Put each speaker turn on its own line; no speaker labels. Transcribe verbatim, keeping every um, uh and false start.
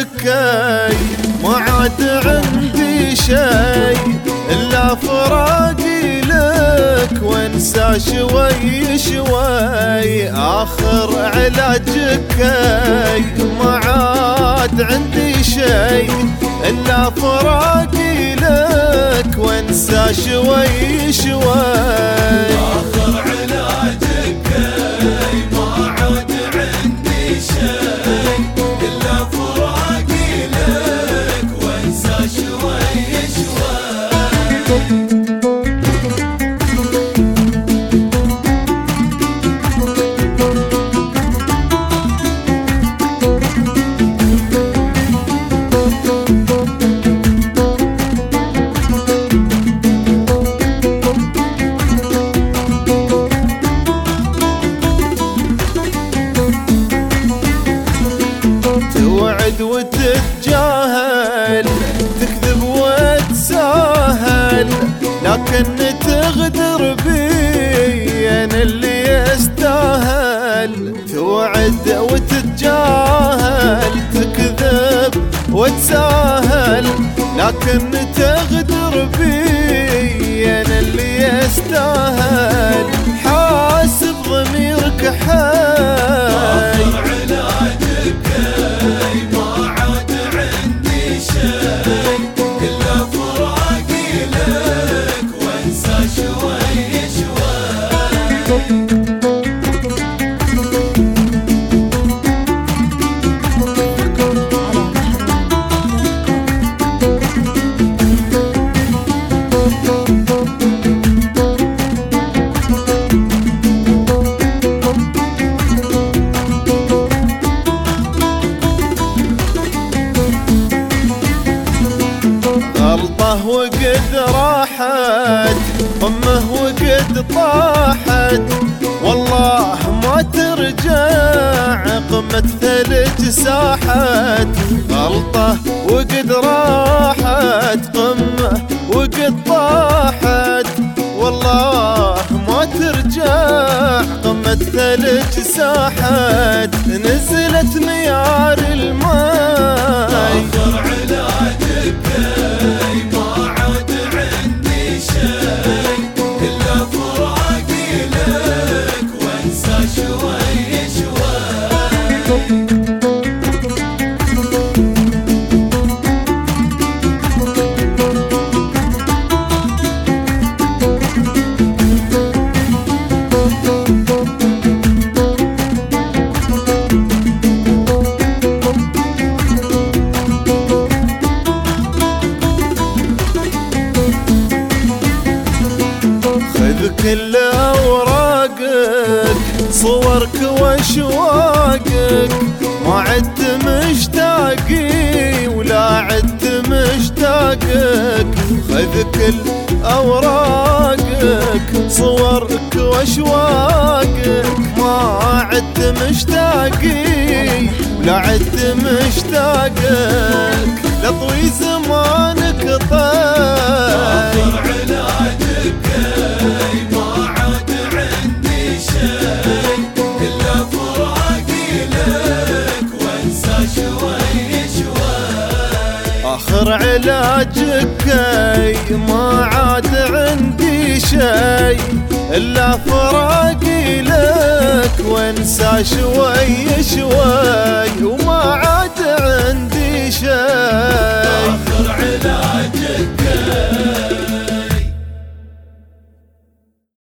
جكاي ما عاد عندي شي إلا فراقي لك وانسى شوي شوي. آخر علاج جكاي ما عاد عندي شي إلا فراقي لك وانسى شوي شوي.
آخر علاجك ما عاد عندي شي إلا فراقي لك وانسى شوي شوي.
توعد وتتجاهل تكذب وتساهل لكن تغدر بي أنا اللي يستاهل. توعد وتتجاهل تكذب وتساهل لكن تغدر بي أنا اللي يستاهل. حاسب ضميرك حي
ما عاد عندي شي إلا فراقي لك وانسى شوي شوي.
غلطه وقد راحت أمه وقد طاحت والله ما ترجع قمة ثلج ساحت. غلطه وقد راحت قمة وقد طاحت والله ما ترجع قمة ثلج ساحت. نزلت ميار الماي
آخر علاجك ما عاد عندي شي إلا فراقي لك وانسى شوي شوي.
خذ كل أوراقك صورك واشواقك ما عدت مشتاقي ولا عدت مشتاقك. خذ كل أوراقك صورك واشواقك ما عدت مشتاقي ولا عدت مشتاقك. لطوي زمانك طيب
آخر علاجك ما عاد عندي شي إلا فراقي لك وانسى شوي شوي.
آخر علاجك ما عاد عندي شي إلا فراقي لك وانسى شوي شوي وما عاد عندي شي.